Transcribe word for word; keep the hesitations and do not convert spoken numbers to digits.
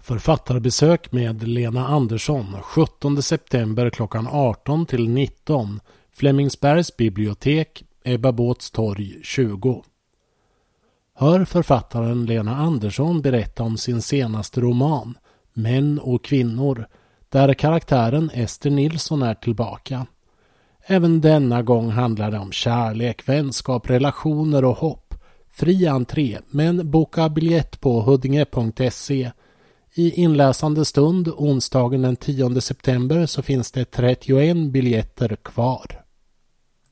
Författarbesök med Lena Andersson sjuttonde september klockan arton till nitton. Flemingsbergs bibliotek, Ebba Båths torg tjugo. Hör författaren Lena Andersson berätta om sin senaste roman, Män och kvinnor, där karaktären Ester Nilsson är tillbaka. Även denna gång handlar det om kärlek, vänskap, relationer och hopp. Fri entré, men boka biljett på huddinge punkt se. I inläsande stund onsdagen den tionde september så finns det trettioen biljetter kvar.